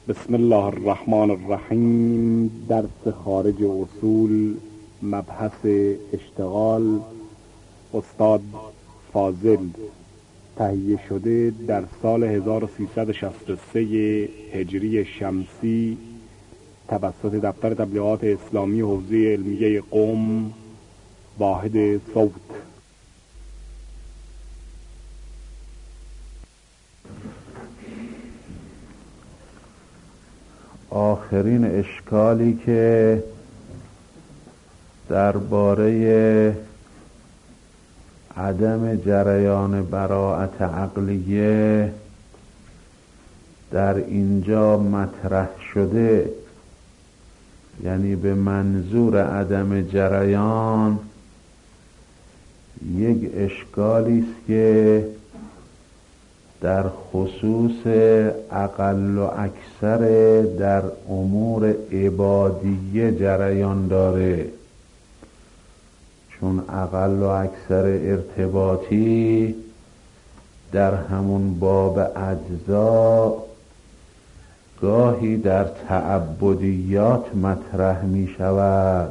بسم الله الرحمن الرحیم. درس خارج اصول، مبحث اشتغال، استاد فاضل. تهیه شده در سال 1363 هجری شمسی توسط دفتر تبلیغات اسلامی حوزه علمیه قم، واحد صوت. آخرین اشکالی که درباره عدم جریان براءت عقلیه در اینجا مطرح شده، یعنی به منظور عدم جریان، یک اشکالی است که در خصوص اقل و اکثر در امور عبادیه جریان داره، چون اقل و اکثر ارتباطی در همون باب اجزا گاهی در تعبدیات مطرح می شود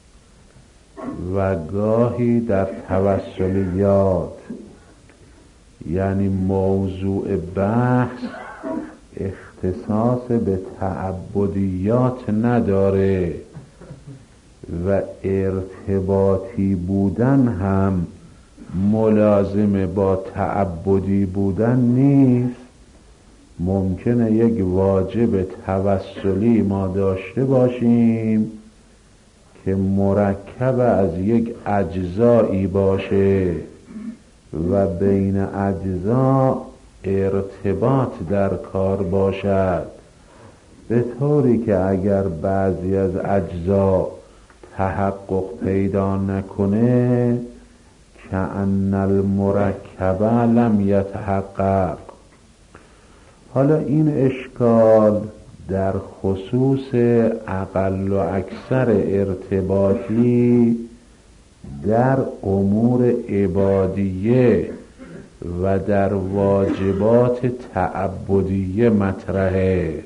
و گاهی در توسلیات، یعنی موضوع بحث اختصاص به تعبدیات نداره و ارتباطی بودن هم ملازم با تعبدی بودن نیست. ممکنه یک واجب توسلی ما داشته باشیم که مرکب از یک اجزایی باشه و بین اجزا ارتباط در کار باشد، به طوری که اگر بعضی از اجزا تحقق پیدا نکنه کأن المرکب لم یتحقق. حالا این اشکال در خصوص اقل و اکثر ارتباطی در امور عبادیه و در واجبات تعبدیه مطرحه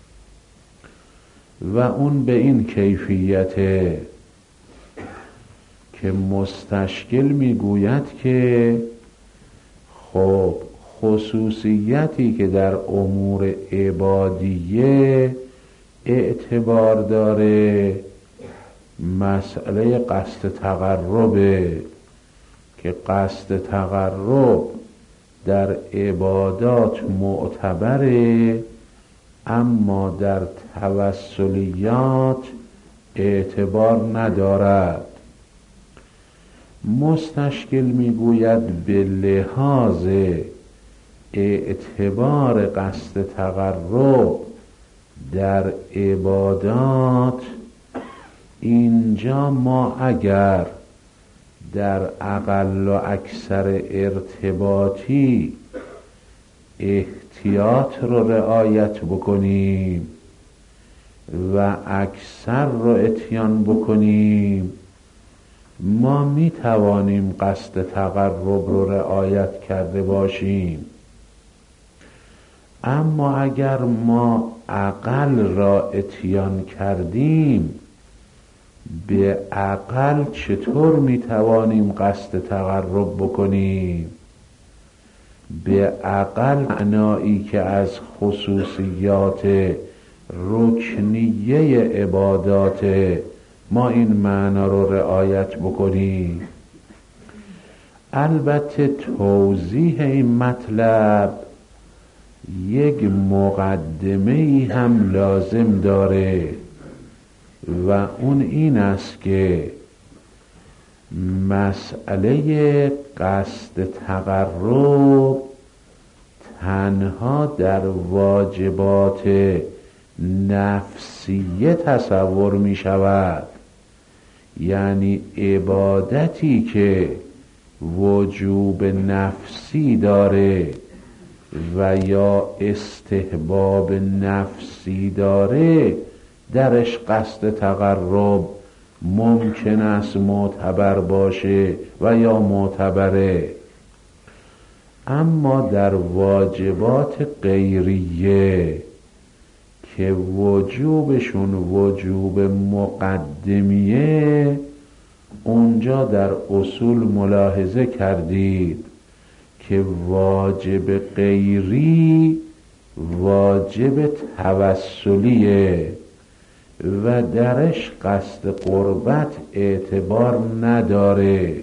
و اون به این کیفیته که مستشکل میگوید که خب خصوصیتی که در امور عبادیه اعتبار داره مسئله قصد تقربه، که قصد تقرب در عبادات معتبره اما در توسلیات اعتبار ندارد. مستشکل میگوید به لحاظ اعتبار قصد تقرب در عبادات، اینجا ما اگر در اقل و اکثر ارتباطی احتیاط رو رعایت بکنیم و اکثر رو اتیان بکنیم، ما می توانیم قصد تقرب رو رعایت کرده باشیم. اما اگر ما اقل را اتیان کردیم، به اقل چطور می توانیم قصد تقرب بکنیم؟ به اقل معنایی که از خصوصیات رکنیه عبادات ما این معنا رو رعایت بکنیم. البته توضیح این مطلب یک مقدمه‌ای هم لازم داره و اون این است که مسئله قصد تقرب تنها در واجبات نفسیه تصور می شود، یعنی عبادتی که وجوب نفسی داره و یا استحباب نفسی داره درش قصد تقرب ممکن است معتبر باشه و یا معتبره. اما در واجبات غیریه که وجوبشون وجوب مقدمیه، اونجا در اصول ملاحظه کردید که واجب غیری واجب توسلیه و درش قصد قربت اعتبار نداره.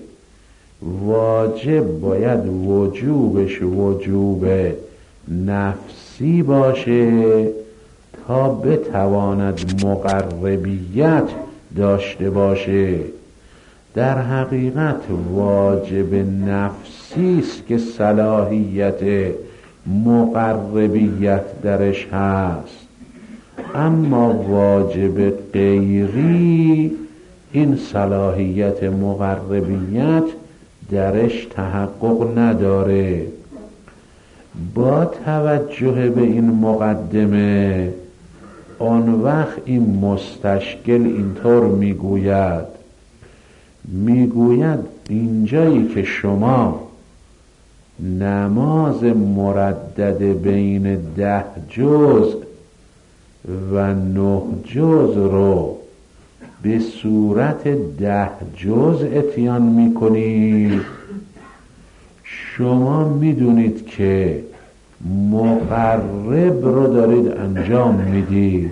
واجب باید وجوبش وجوب نفسی باشه تا بتواند مقربیت داشته باشه. در حقیقت واجب نفسی است که صلاحیت مقربیت درش هست، اما واجب غیری این صلاحیت مقربیت درش تحقق نداره. با توجه به این مقدمه آن وقت این مستشکل اینطور میگوید اینجایی که شما نماز مردد بین 10 جزء و 9 جزء رو به صورت 10 جزء اتیان میکنید، شما میدونید که مقرب رو دارید انجام میدید،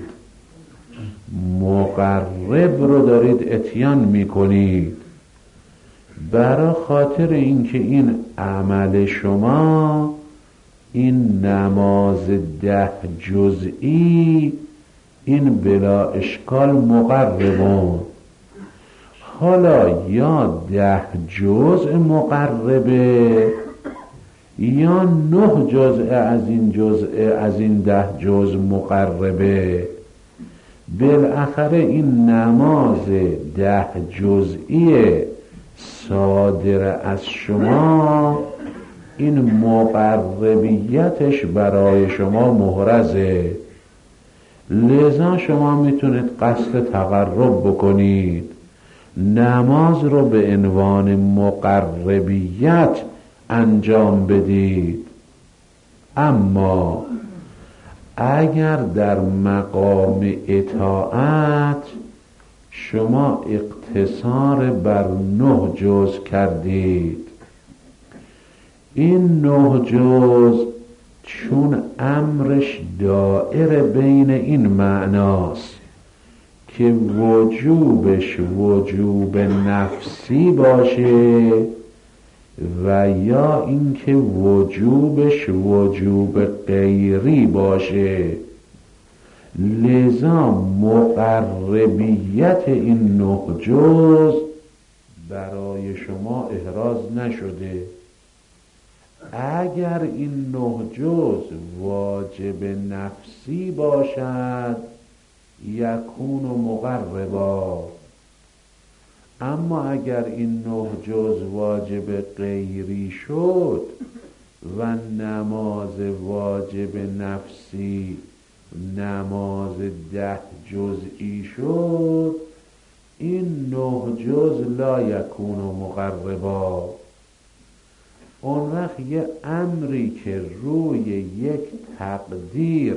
مقرب رو دارید اتیان میکنید. برای خاطر اینکه این عمل شما، این نماز 10 جزئی، این بلا اشکال مقربون. حالا یا 10 جزء مقربه یا 9 جزء از این 10 جزء مقربه. بالاخره این نماز 10 جزئی صادر از شما، این مقربیتش برای شما محرزه، لذا شما میتونید قصد تقرب بکنید، نماز رو به عنوان مقربیت انجام بدید. اما اگر در مقام اطاعت شما اقتصار بر 9 جزء کردید، این 9 جزء چون امرش دائر بین این معناست که وجوبش وجوب نفسی باشه و یا اینکه وجوبش وجوب غیری باشه، لذا مقربیت این 9 جزء برای شما احراز نشده. اگر این 9 جزء واجب نفسی باشد یکون مقربا، اما اگر این 9 جزء واجب غیری شد و نماز واجب نفسی نماز 10 جزئی شد، این 9 جزء لا یکون مقربا. اون وقت یه امری که روی یک تقدیر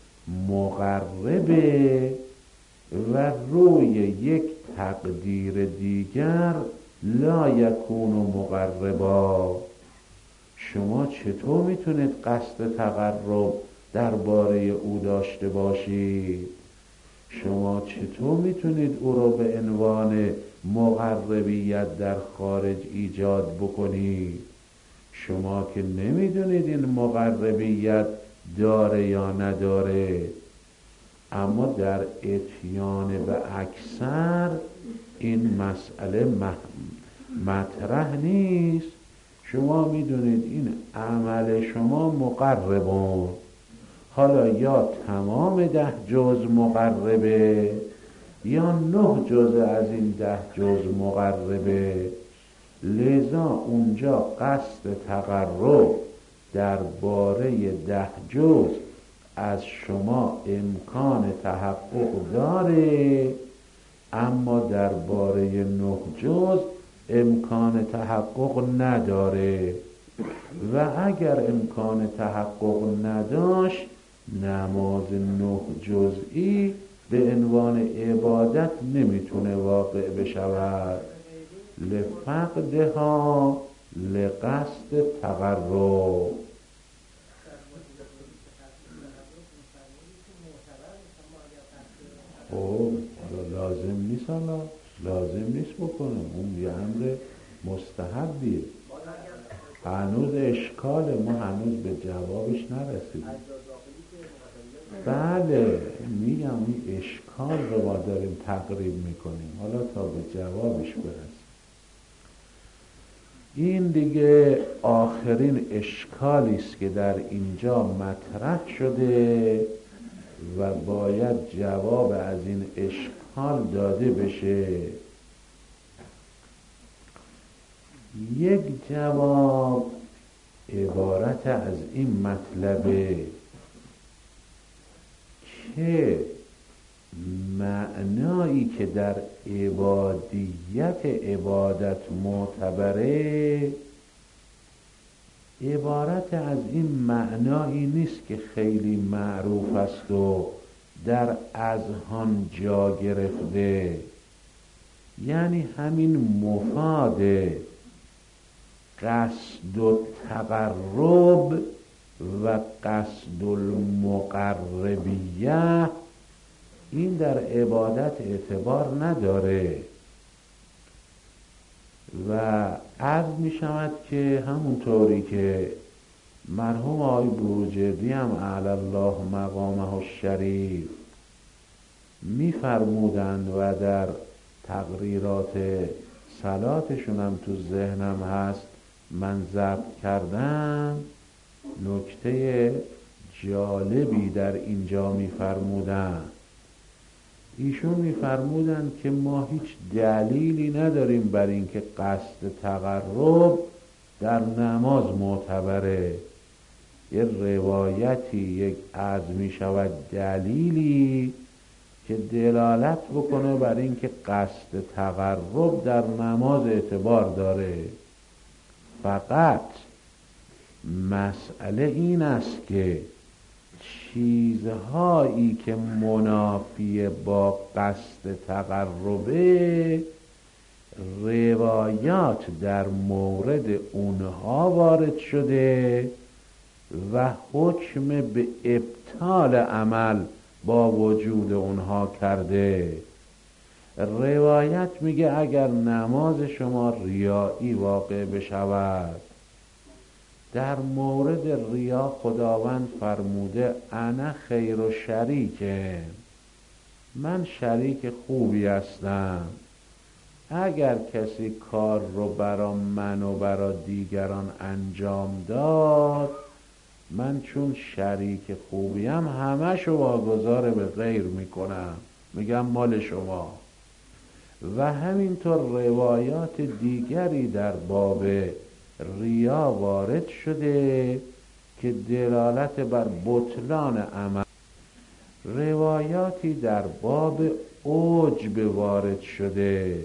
مقربه و روی یک تقدیر دیگر لا یکون مقربا، شما چطور میتونید قصد تقرب درباره او داشته باشید؟ شما چطور میتونید او را به عنوان مقربیت در خارج ایجاد بکنید؟ شما که نمیدونید این مقربیت داره یا نداره. اما در اتیان به اکثر این مسئله مطرح نیست. شما میدونید این عمل شما مقربون، حالا یا تمام 10 جزء مقربه یا 9 جزء از این 10 جزء مقربه، لذا اونجا قصد تقرب درباره 10 جزء از شما امکان تحقق داره، اما درباره 9 جزء امکان تحقق نداره. و اگر امکان تحقق نداشت نماز 9 جزئی به عنوان عبادت نمیتونه واقع بشود، لفقدها لقصد تقرب. خب لازم نیست، لازم نیست بکنه، اون یه امر مستحبیه. هنوز اشکال ما هنوز به جوابش نرسیدیم. بله میگم این اشکال رو ما داریم تقریب میکنیم، حالا تا به جوابش برسیم. این دیگه آخرین اشکالی است که در اینجا مطرح شده و باید جواب از این اشکال داده بشه. یک جواب عبارت از این مطلبه که معنایی که در عبادیت عبادت معتبره عبارت از این معنایی نیست که خیلی معروف است و در اذهان جا گرفته، یعنی همین مفاد قصد و تقرب و قصد المقربیه این در عبادت اعتبار نداره و عرض می شود که همونطوری که مرحوم آقای بروجردی هم اعلی الله مقامه الشریف می فرمودند و در تقریرات صلاتشون هم تو ذهنم هست من ضبط کردم، نکته جالبی در اینجا می فرمودند. ایشون می‌فرمودند که ما هیچ دلیلی نداریم بر اینکه قصد تقرب در نماز معتبره. یه روایتی یک عرض می شود دلیلی که دلالت بکنه بر اینکه قصد تقرب در نماز اعتبار داره، فقط مسئله این است که چیزهایی که منافی با قصد تقربه روایات در مورد اونها وارد شده و حکم به ابطال عمل با وجود اونها کرده. روایت میگه اگر نماز شما ریایی واقع بشود، در مورد ریا خداوند فرموده انا خیر و شریکه، من شریک خوبی هستم. اگر کسی کار رو برا من و برا دیگران انجام داد، من چون شریک خوبیم همشو واگذار به غیر میکنم، میگم مال شما. و همینطور روایات دیگری در باب ریا وارد شده که دلالت بر بطلان عمل. روایاتی در باب عجب وارد شده،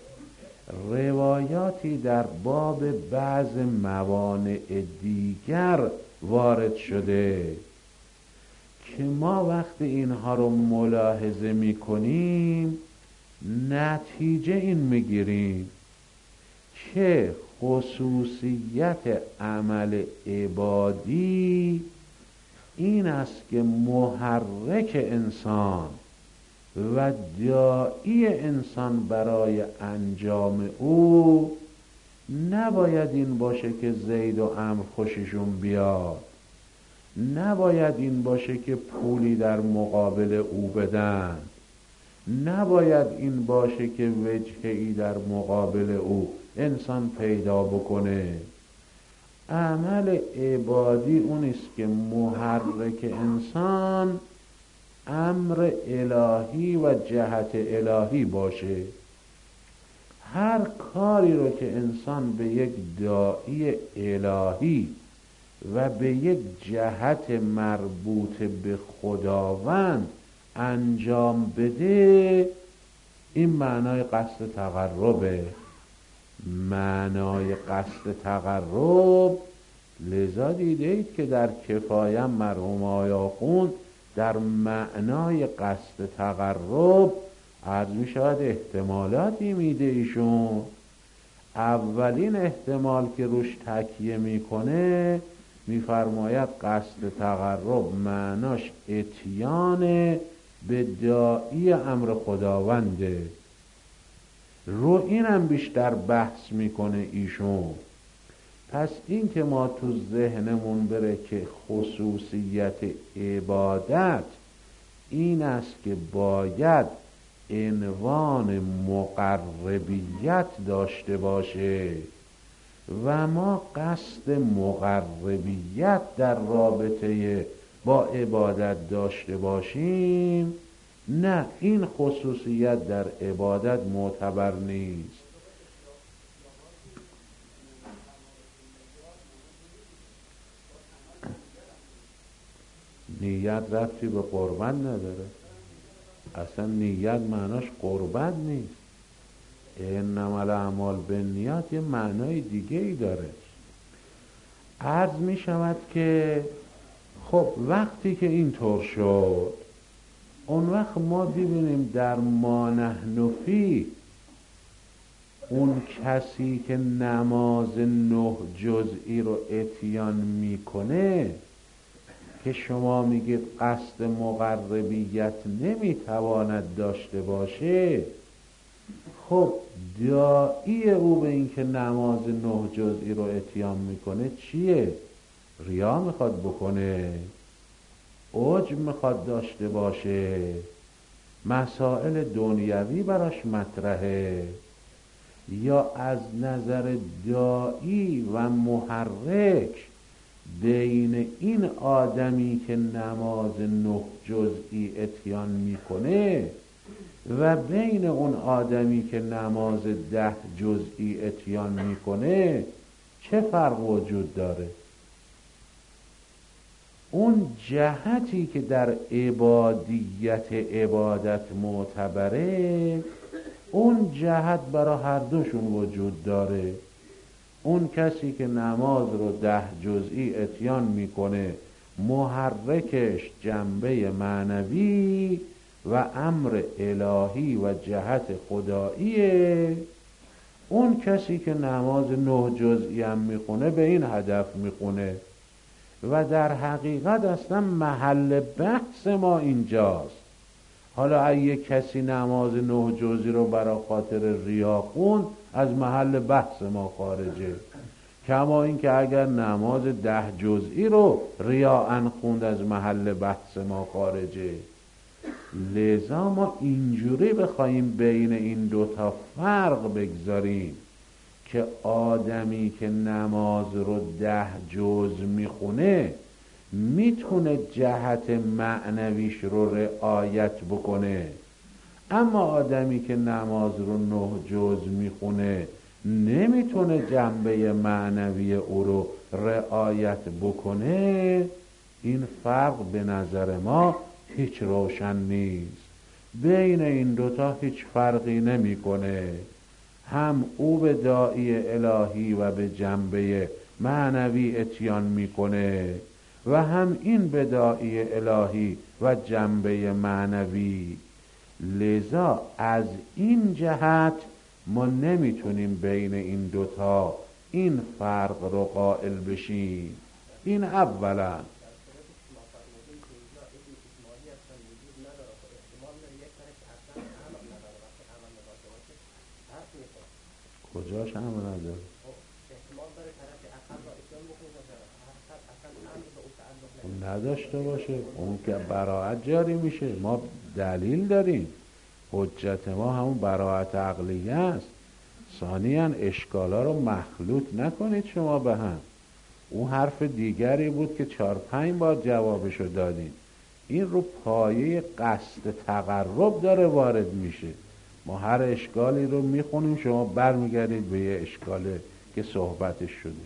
روایاتی در باب بعض موانع دیگر وارد شده که ما وقتی اینها رو ملاحظه میکنیم نتیجه این میگیریم که خصوصیت عمل عبادی این است که محرک انسان و داعی انسان برای انجام او نباید این باشه که زید و عمرو خوششون بیاد، نباید این باشه که پولی در مقابل او بدن، نباید این باشه که وجهی در مقابل او انسان پیدا بکنه. عمل عبادی اونیست که محرک انسان امر الهی و جهت الهی باشه. هر کاری رو که انسان به یک داعی الهی و به یک جهت مربوط به خداوند انجام بده، این معنای قصد تقربه. معنای قصد تقرب لذا دیدید که در کفایم مرحوم آقای آخوند در معنای قصد تقرب عرض می شود احتمالاتی میده ایشون. اولین احتمال که روش تکیه میکنه میفرماید قصد تقرب معناش اتیان به داعی امر خداونده. رو اینم بیشتر بحث میکنه ایشون. پس این که ما تو ذهنمون بره که خصوصیت عبادت این است که باید عنوان مقربیت داشته باشه و ما قصد مقربیت در رابطه با عبادت داشته باشیم، نه، این خصوصیت در عبادت معتبر نیست. نیت ربطی به قربت نداره، اصلا نیت معناش قربت نیست. انما الاعمال بالنیات یه معنای دیگه ای داره. عرض می شود که خب وقتی که اینطور شد اون وقت ما ببینیم در ما نحن فیه اون کسی که نماز 9 جزئی رو اتیان میکنه که شما میگید قصد مقربیت نمیتواند داشته باشه، خب داعی او به این که نماز 9 جزئی رو اتیان میکنه چیه؟ ریا میخواد بکنه، عجب میخواد داشته باشه، مسائل دنیوی براش مطرحه، یا از نظر داعی و محرک بین این آدمی که نماز 9 جزئی اتیان میکنه و بین اون آدمی که نماز 10 جزئی اتیان میکنه چه فرق وجود داره؟ اون جهتی که در عبادیت عبادت معتبره اون جهت برای هر دوشون وجود داره. اون کسی که نماز رو 10 جزئی اتیان میکنه محرکش جنبه معنوی و امر الهی و جهت خداییه، اون کسی که نماز 9 جزئی هم میخونه به این هدف میخونه و در حقیقت اصلا محل بحث ما اینجاست. حالا اگه کسی نماز 9 جزئی رو برای خاطر ریا خوند از محل بحث ما خارجه، کما این که اگر نماز 10 جزئی رو ریاءً خوند از محل بحث ما خارجه. لذا ما اینجوری بخوایم بین این دوتا فرق بگذاریم که آدمی که نماز رو 10 جز میخونه میتونه جهت معنویش رو رعایت بکنه، اما آدمی که نماز رو 9 جز میخونه نمیتونه جنبه معنوی او رو رعایت بکنه. این فرق به نظر ما هیچ روشن نیست. بین این دوتا هیچ فرقی نمیکنه. هم او به داعی الهی و به جنبه معنوی اتیان میکنه و هم این به داعی الهی و جنبه معنوی. لذا از این جهت ما نمیتونیم بین این دوتا این فرق رو قائل بشیم. این اولا. کجاش هم نداره؟ اون نداشته باشه اون که براعت جاری میشه. ما دلیل داریم، حجت ما همون براعت عقلیه است. ثانیاً اشکالا رو مخلوط نکنید شما به هم. اون حرف دیگری بود که 4-5 بار جوابشو دادیم. این رو پایه قصد تقرب داره وارد میشه. ما هر اشکالی رو میخونیم شما برمیگردید به یه اشکاله که صحبتش شده.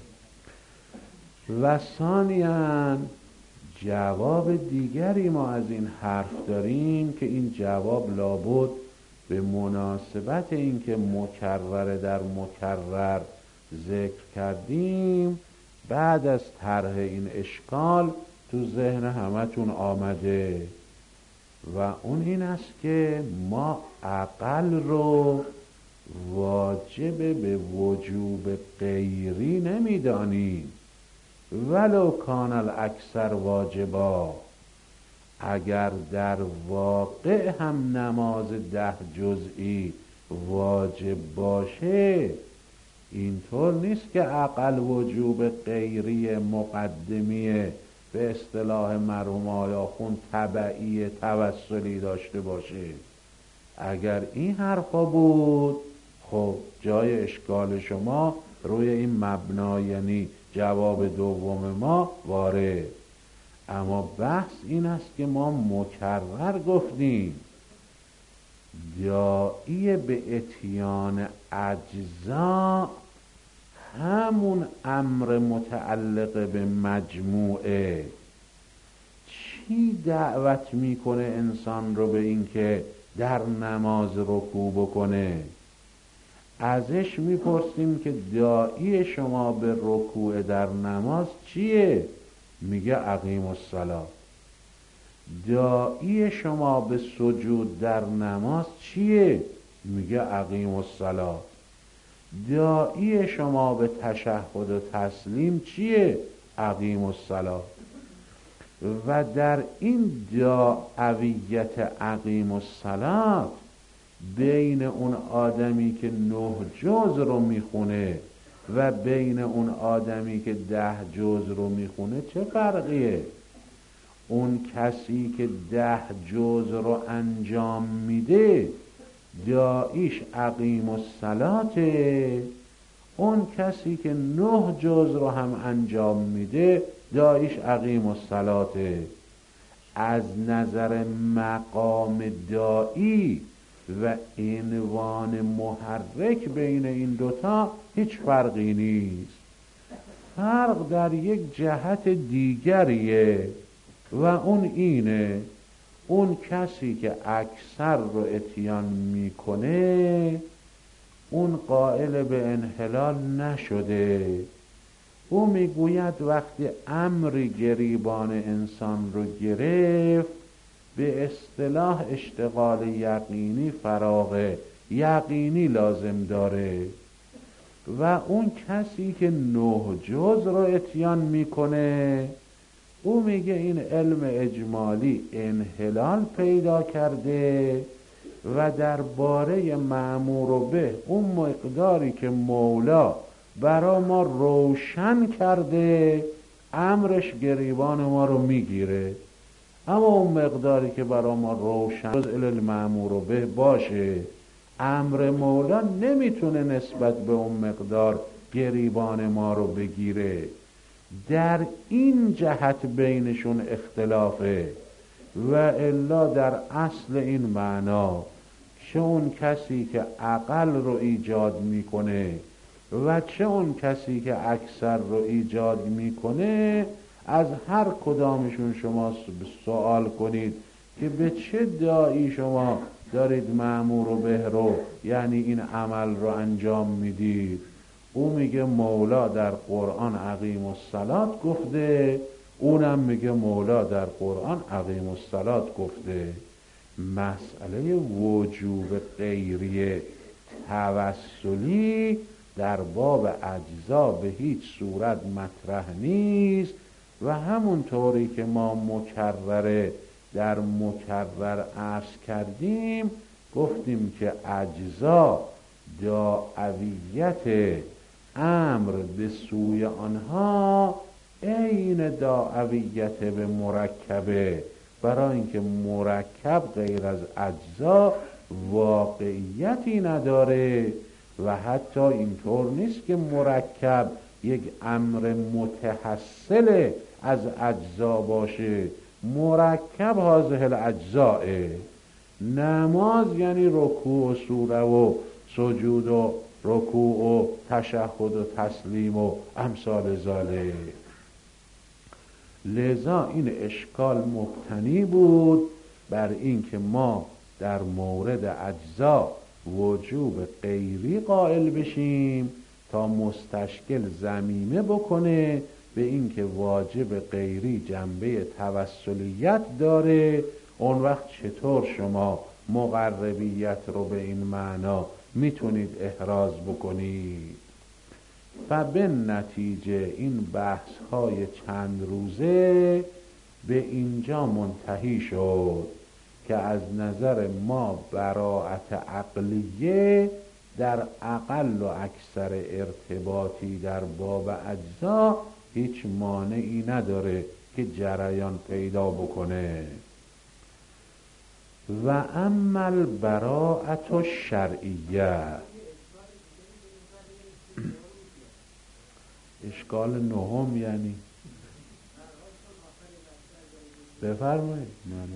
و ثانیاً جواب دیگری ما از این حرف داریم که این جواب لابد به مناسبت این که مکرر در مکرر ذکر کردیم بعد از طرح این اشکال تو ذهن همتون آمده و اون این است که ما عقل رو واجب به وجوب غیری نمیدانیم ولو کان الاکثر واجبا. اگر در واقع هم نماز 10 جزئی واجب باشه، اینطور نیست که عقل وجوب غیری مقدمیه به اصطلاح مرحوم آقای آخوند تبعی توسلی داشته باشه. اگر این حرفا بود خب جای اشکال شما روی این مبنا، یعنی جواب دوم ما وارد. اما بحث این است که ما مکرر گفتیم داعی به اتیان اجزا همون امر متعلق به مجموعه. چی دعوت میکنه انسان رو به این که در نماز رکوع بکنه؟ ازش میپرسیم که داعی شما به رکوع در نماز چیه؟ میگه اقیم الصلاة. داعی شما به سجود در نماز چیه؟ میگه اقیم الصلاة. داعی شما به تشهد و تسلیم چیه؟ اقیم الصلاة. و در این داعیت اقیم الصلاة بین اون آدمی که 9 جز رو میخونه و بین اون آدمی که 10 جز رو میخونه چه فرقیه؟ اون کسی که 10 جز رو انجام میده داعیش اقیم الصلاته، اون کسی که 9 جز رو هم انجام میده داعیش اقیم الصلاته. از نظر مقام داعی و عنوان محرک بین این دوتا هیچ فرقی نیست. فرق در یک جهت دیگریه و اون اینه اون کسی که اکثر رو اتیان میکنه اون قائل به انحلال نشده. او میگوید وقتی امری گریبان انسان رو گرفت به اصطلاح اشتغال یقینی فراغ یقینی لازم داره و اون کسی که 9 جز رو اتیان میکنه او میگه این علم اجمالی انحلال پیدا کرده و درباره مأمور به اون مقداری که مولا برا ما روشن کرده امرش گریبان ما رو میگیره. اما اون مقداری که برا ما روشن جز المأمور به باشه امر مولا نمیتونه نسبت به اون مقدار گریبان ما رو بگیره. در این جهت بینشون اختلافه و الا در اصل این معنا چه اون کسی که عقل رو ایجاد میکنه و چه اون کسی که اکثر رو ایجاد میکنه از هر کدامشون شما سوال کنید که به چه داعی شما دارید مأمور به رو یعنی این عمل رو انجام میدید، او میگه مولا در قرآن اقیم الصلاة گفته، اونم میگه مولا در قرآن اقیم الصلاة گفته. مسئله وجوب غیری توسلی در باب اجزا به هیچ صورت مطرح نیست و همونطوری که ما مکرره در مکرر عرض کردیم گفتیم که اجزا داعویت امر به سوی آنها عین داعویت به مرکبه، برای اینکه مرکب غیر از اجزا واقعیتی نداره و حتی اینطور نیست که مرکب یک امر متحصل از اجزا باشه. مرکب هذه الاجزاء، نماز یعنی رکوع و سوره و سجود و رکوع و تشهد و تسلیم و امثال ذالک. لذا این اشکال مبتنی بود بر اینکه ما در مورد اجزا وجوب غیری قائل بشیم تا مستشکل ضمیمه بکنه به این که واجب غیری جنبه توسلیت داره، اون وقت چطور شما مقربیت رو به این معنا میتونید احراز بکنید؟ به نتیجه این بحث های چند روزه به اینجا منتهی شد که از نظر ما براءت عقلیه در اقل و اکثر ارتباطی در باب اجزا هیچ مانعی نداره که جریان پیدا بکنه. و اما البراءت الشرعیه، اشکال نهم یعنی بفرمایید.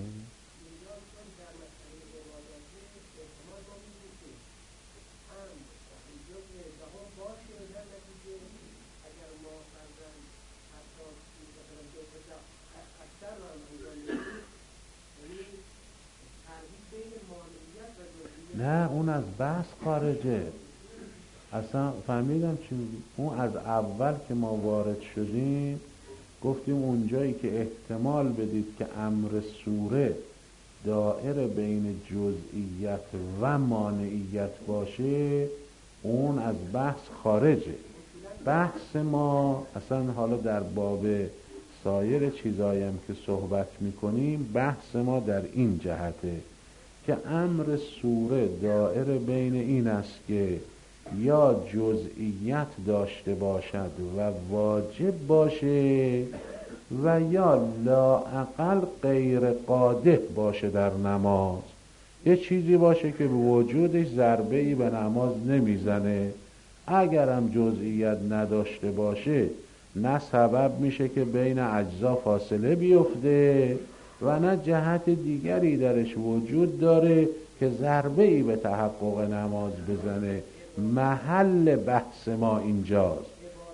نه اون از بحث خارجه. اصلا فهمیدم چی میگی. اون از اول که ما وارد شدیم گفتیم اونجایی که احتمال بدید که امر سوره دائره بین جزئیت و مانعیت باشه، اون از بحث خارجه. بحث ما اصلا حالا در باب سایر چیزاییم که صحبت میکنیم، بحث ما در این جهته که امر سوره دائره بین این است که یا جزئیت داشته باشد و واجب باشه و یا لااقل غیر قادح باشه در نماز. یه چیزی باشه که به وجودش ضربه‌ای به نماز نمیزنه. اگرم جزئیت نداشته باشه نه سبب میشه که بین اجزا فاصله بیفته و نه جهت دیگری درش وجود داره که ضربه‌ای به تحقق نماز بزنه. محل بحث ما اینجاست.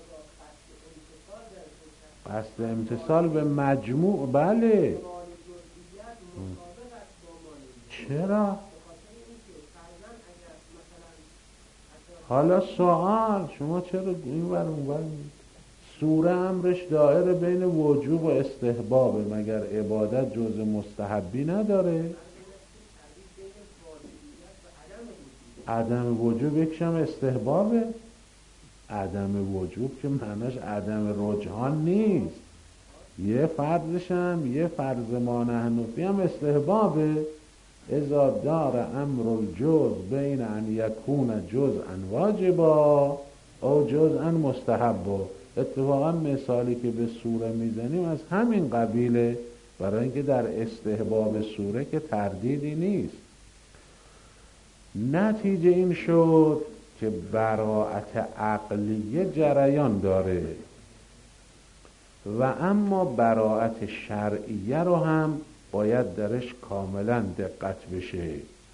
قصد امتصال به مجموع. بله چرا؟ حالا سوال شما چرا این ور اون ور؟ سوره امرش دائره بین وجوب و استحبابه، مگر عبادت جز مستحبی نداره؟ عدم وجوب یکشم استحبابه. عدم وجوب که معناش عدم رجحان نیست. یه فرضش هم یه فرض ما نحن فی هم استحبابه. اذا دار امر الجزء بین ان یکون جزءا واجبا او جزءا مستحبا. اتفاقا مثالی که به سوره میزنیم از همین قبیله، برای اینکه در استحباب سوره که تردیدی نیست. نتیجه این شد که براءت عقلیه جریان داره و اما براءت شرعیه رو هم باید درش کاملا دقت بشه.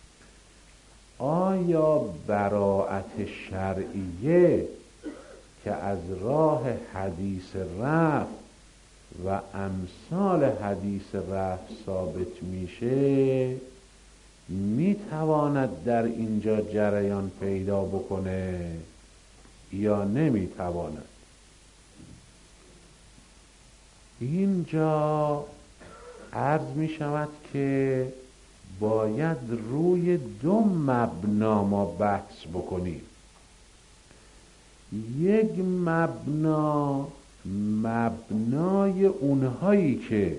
آیا براءت شرعیه که از راه حدیث رفع و امثال حدیث رفع ثابت میشه میتواند در اینجا جریان پیدا بکنه یا نمیتواند؟ اینجا عرض میشود که باید روی دو مبنا ما بحث بکنیم. یک مبنای اونهایی که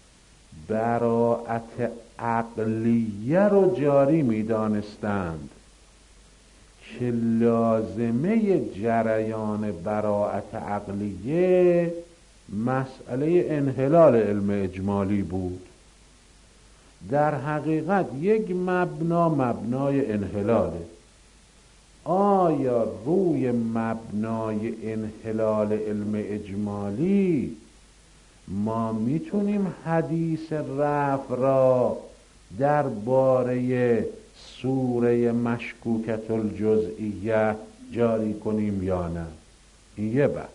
براءت عقلیه رو جاری میدانستند که لازمه جریان براءت عقلیه مسئله انحلال علم اجمالی بود. در حقیقت یک مبنای انحلاله. آیا روی مبنای انحلال علم اجمالی ما میتونیم حدیث رفع را درباره سوره مشکوکة الجزئیه جاری کنیم یا نه؟ این یه بحث.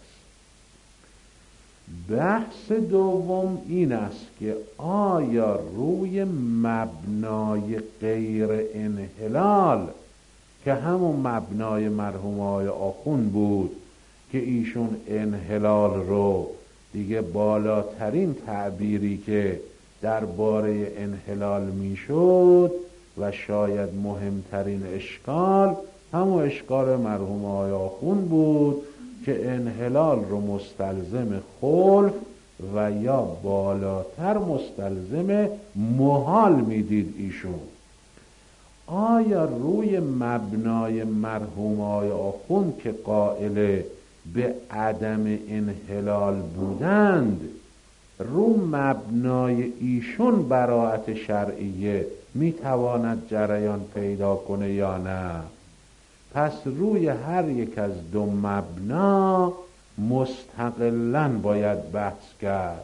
بحث دوم این است که آیا روی مبنای غیر انحلال که همون مبنای مرحوم آقای آخوند بود که ایشون انحلال رو دیگه بالاترین تعبیری که درباره انحلال میشد و شاید مهمترین اشکال همون اشکال مرحوم آقای آخوند بود که انحلال رو مستلزم خلف و یا بالاتر مستلزم محال میدید ایشون. آیا روی مبنای مرحوم آقای آخوند که قائل به عدم انحلال بودند، رو مبنای ایشون براءت شرعیه میتواند جریان پیدا کنه یا نه؟ پس روی هر یک از دو مبنا مستقلاً باید بحث کرد.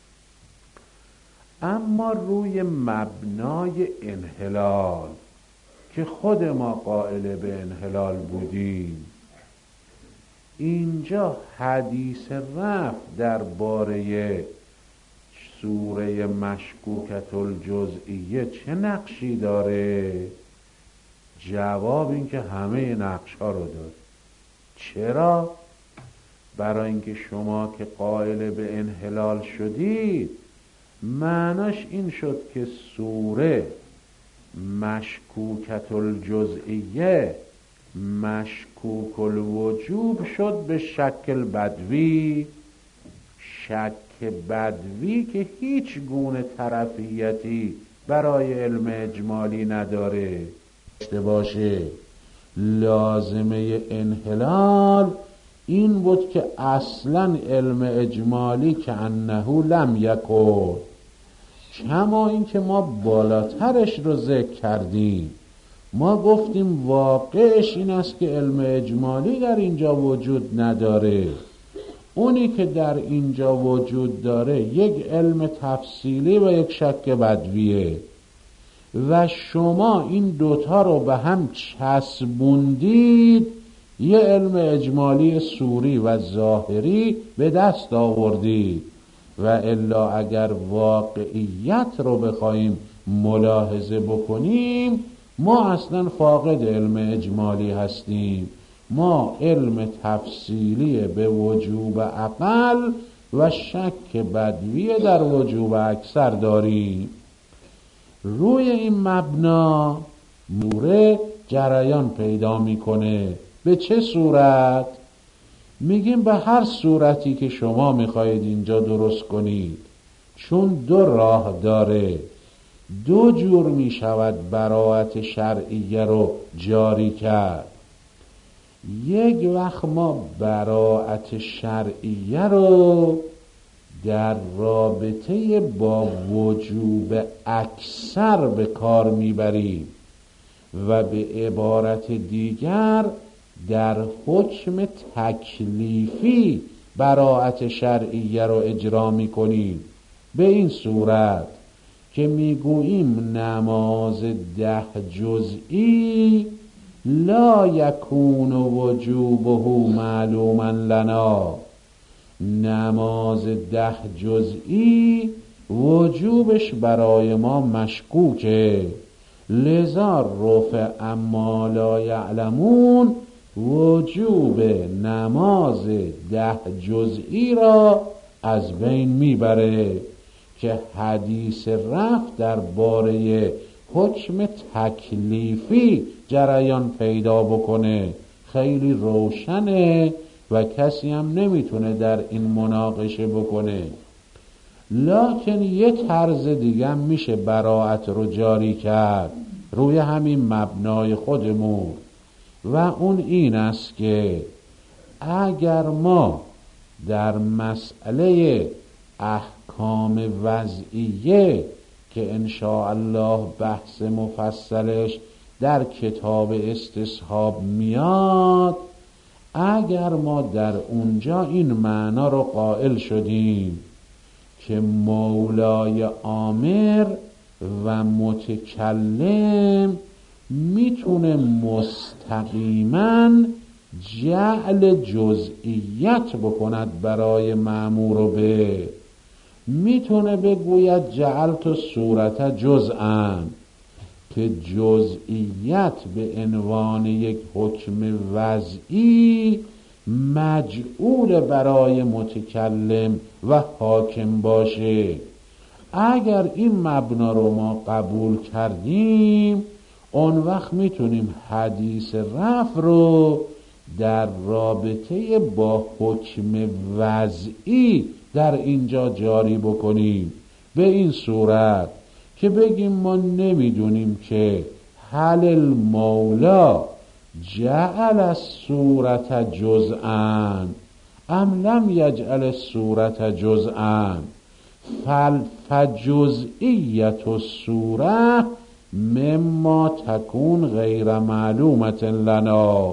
اما روی مبنای انحلال که خود ما قائل به انحلال بودیم، اینجا حدیث رفع درباره سوره مشکوکة الجزئیه چه نقشی داره؟ جواب این که همه نقش ها رو داره. چرا؟ برای اینکه شما که قائل به انحلال شدید، معناش این شد که سوره مشکوکة الجزئیه مشکوک الوجوب شد به شکل بدوی. شک بدوی که هیچ گونه طرفیتی برای علم اجمالی نداره. باشه لازمه انحلال این بود که اصلا علم اجمالی که انه لم یکن، کما این که ما بالاترش رو ذکر کردیم. ما گفتیم واقعش این است که علم اجمالی در اینجا وجود نداره. اونی که در اینجا وجود داره یک علم تفصیلی و یک شک بدویه و شما این دوتا رو به هم چسبوندید، یه علم اجمالی صوری و ظاهری به دست آوردید. و الا اگر واقعیت رو بخوایم ملاحظه بکنیم، ما اصلا فاقد علم اجمالی هستیم. ما علم تفصیلی به وجوب اقل و شک بدوی در وجوب اکثر داریم. روی این مبنا نوره جریان پیدا میکنه. به چه صورت؟ میگیم به هر صورتی که شما میخواید اینجا درست کنید، چون دو راه داره، دو جور میشود براءت شرعیه رو جاری کرد. یک وقت ما براءت شرعیه رو در رابطه با وجوب اکثر به کار میبریم و به عبارت دیگر در حکم تکلیفی براءت شرعیه رو اجرا میکنیم. به این صورت که میگوییم نماز 10 جزئی لا یکون وجوبه معلوما لنا، نماز 10 جزئی وجوبش برای ما مشکوکه، لذا رفع اما لا یعلمون وجوب نماز 10 جزئی را از بین میبره که حدیث رفع درباره حکم تکلیفی جریان پیدا بکنه. خیلی روشنه و کسی هم نمیتونه در این مناقشه بکنه. لکن یه طرز دیگه میشه براءت رو جاری کرد روی همین مبنای خودمون، و اون این است که اگر ما در مسئله احکام وضعیه که انشاءالله بحث مفصلش در کتاب استصحاب میاد، اگر ما در اونجا این معنا رو قائل شدیم که مولای آمر و متکلم میتونه مستقیما جعل جزئیت بکند برای مأمور به، میتونه بگوید جعلت صورت جزءا، که جزئیت به عنوان یک حکم وضعی مجعول برای متکلم و حاکم باشه. اگر این مبنا رو ما قبول کردیم، اون وقت میتونیم حدیث رفع رو در رابطه با حکم وضعی در اینجا جاری بکنیم، به این صورت که بگیم ما نمیدونیم که هل المولا جعل الصورت جزءا ام لم یجعل الصورت جزءا فجزئیت الصورة مما تکون غیر معلومت لنا.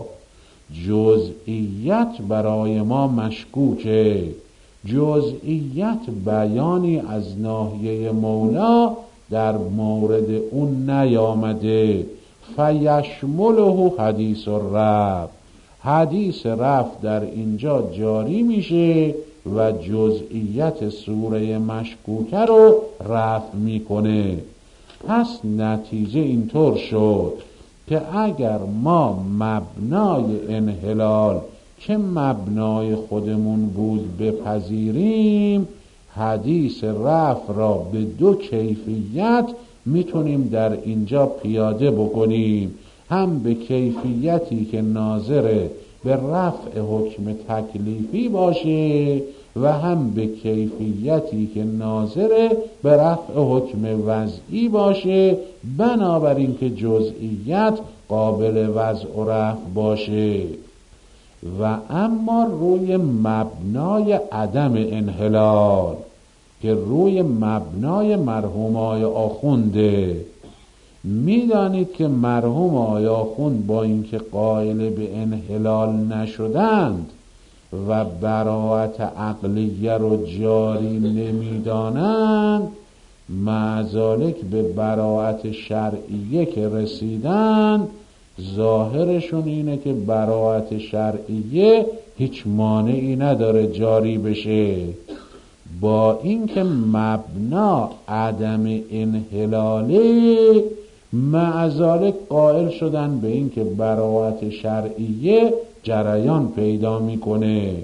جزئیت برای ما مشکوکه، جزئیت بیانی از ناحیه مولا در مورد اون نیامده. فیشمله حدیث الرفع، حدیث رفع در اینجا جاری میشه و جزئیت سوره مشکوکه رو رفع میکنه. پس نتیجه اینطور شد که اگر ما مبنای انحلال که مبنای خودمون بود بپذیریم، حدیث رفع را به دو کیفیت میتونیم در اینجا پیاده بکنیم، هم به کیفیتی که ناظر به رفع حکم تکلیفی باشه و هم به کیفیتی که ناظر به رفع حکم وضعی باشه، بنابراین که جزئیت قابل وضع و رفع باشه. و اما روی مبنای عدم انحلال که روی مبنای مرحوم آقای آخونده، میدانید که مرحوم آقای آخوند با اینکه قائل به انحلال نشدند و براءت عقلیه رو جاری نمیدانند، مع ذالک به براءت شرعیه که رسیدند، ظاهرشون اینه که براءت شرعیه هیچ مانعی نداره جاری بشه، با اینکه مبنا عدم انحلاله، مع ذالک قائل شدن به اینکه براءت شرعیه جریان پیدا میکنه.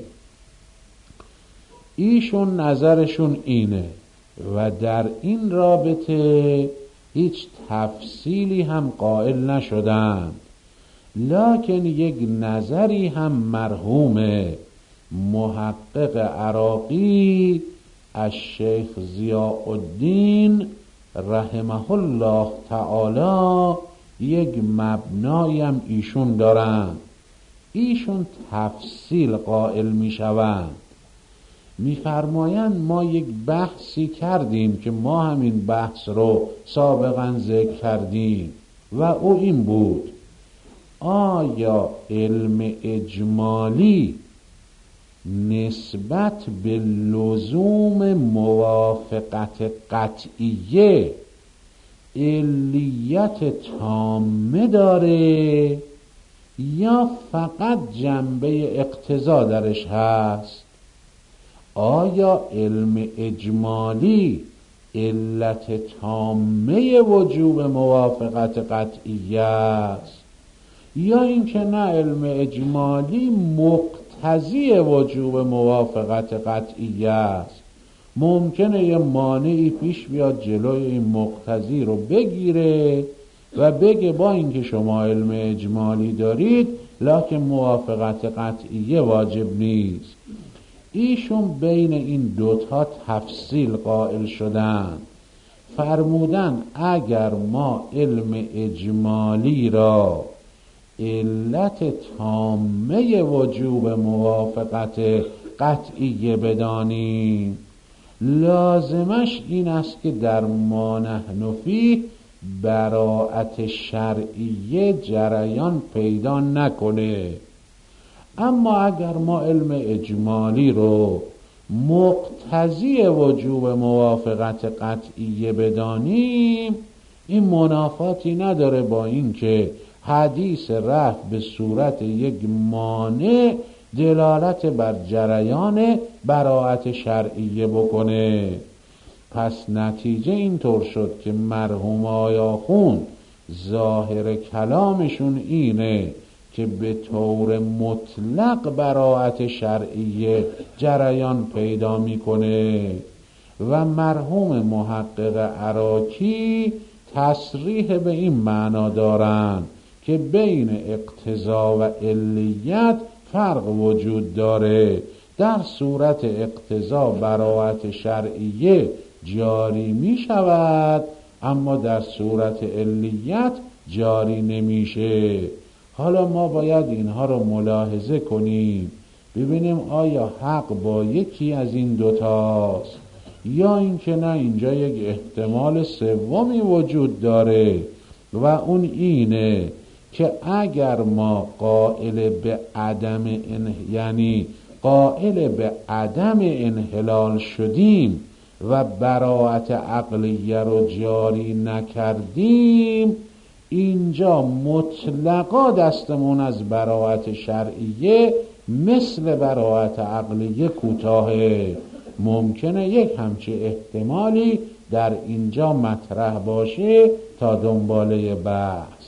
ایشون نظرشون اینه و در این رابطه هیچ تفصیلی هم قائل نشدند، لکن یک نظری هم مرحوم محقق عراقی الشیخ ضیاء الدین رحمه الله تعالی یک مبنایم ایشون دارند. ایشون تفصیل قائل می شوند، می فرمایند ما یک بحثی کردیم که ما همین بحث رو سابقا ذکر کردیم و او این بود: آیا علم اجمالی نسبت به لزوم موافقت قطعیه علیت تامه داره یا فقط جنبه اقتضا درش هست؟ آیا علم اجمالی علت تامه وجوب موافقت قطعیه است یا اینکه نه علم اجمالی مقتضی وجوب موافقت قطعیه است؟ ممکنه یه مانعی پیش بیاد جلوی این مقتضی رو بگیره و بگه با اینکه شما علم اجمالی دارید لکن موافقت قطعیه واجب نیست. ایشون بین این دوتا تفصیل قائل شدن، فرمودن اگر ما علم اجمالی را علت تامه وجوب موافقت قطعیه بدانیم، لازمش این است که در ما نحن فیه براءت شرعیه جریان پیدا نکنه. اما اگر ما علم اجمالی رو مقتضی وجوب موافقت قطعیه بدانیم، این منافاتی نداره با اینکه حدیث رفع به صورت یک مانع دلالت بر جریان براءت شرعیه بکنه. پس نتیجه اینطور شد که مرحوم آقای آخوند ظاهر کلامشون اینه که به طور مطلق براءت شرعیه جریان پیدا میکنه و مرحوم محقق عراقی تصریح به این معنا دارن که بین اقتضا و علیت فرق وجود داره. در صورت اقتضا براءت شرعیه جاری می شود، اما در صورت علیت جاری نمیشه. حالا ما باید اینها رو ملاحظه کنیم، ببینیم آیا حق با یکی از این دوتاست یا اینکه نه اینجا یک احتمال سومی وجود داره و اون اینه که اگر ما قائل به عدم انحلال شدیم و براءت عقلیه رو جاری نکردیم، اینجا مطلقا دستمون از براءت شرعیه مثل براءت عقلیه کوتاهه. ممکنه یک همچه احتمالی در اینجا مطرح باشه تا دنباله بحث.